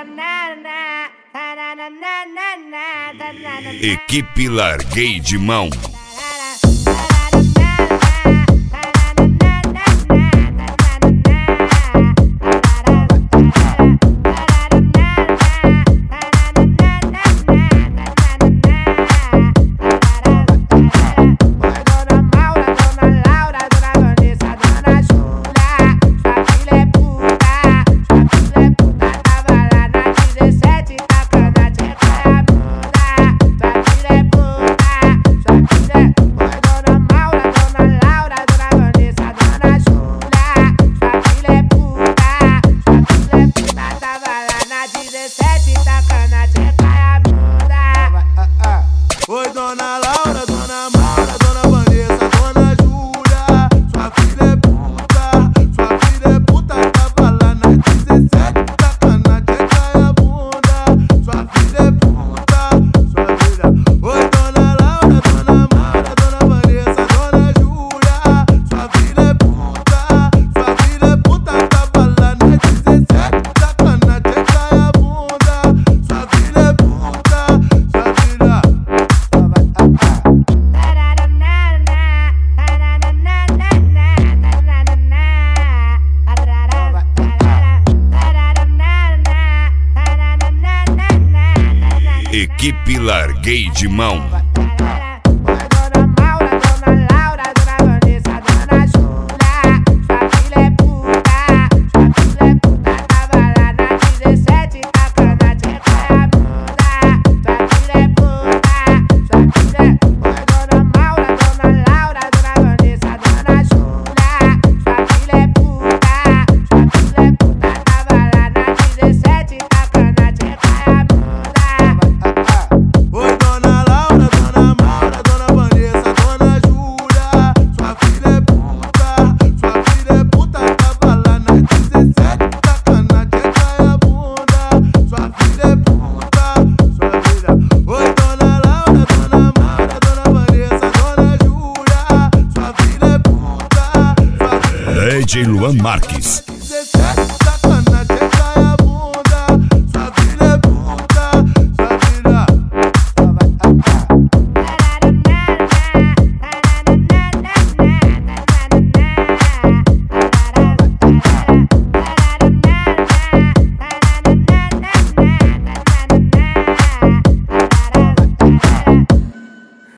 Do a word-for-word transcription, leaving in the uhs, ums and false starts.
Equipe Larguei de Mão. Oi, dona Laura, dona Maura, dona Vanessa, dona Júlia. Sua filha é puta, sua filha é puta. Tava lá na dezessete, tacana, tcheca e a bunda. Sua filha é puta, sua filha. Oi, dona Laura, dona Maura, dona Vanessa, dona Júlia. Sua filha é puta, sua filha é puta. Tava lá na dezessete, tacana, tcheca e a bunda. Sua filha é puta, sua filha. Equipe Larguei de Mão. D J Luan Marques.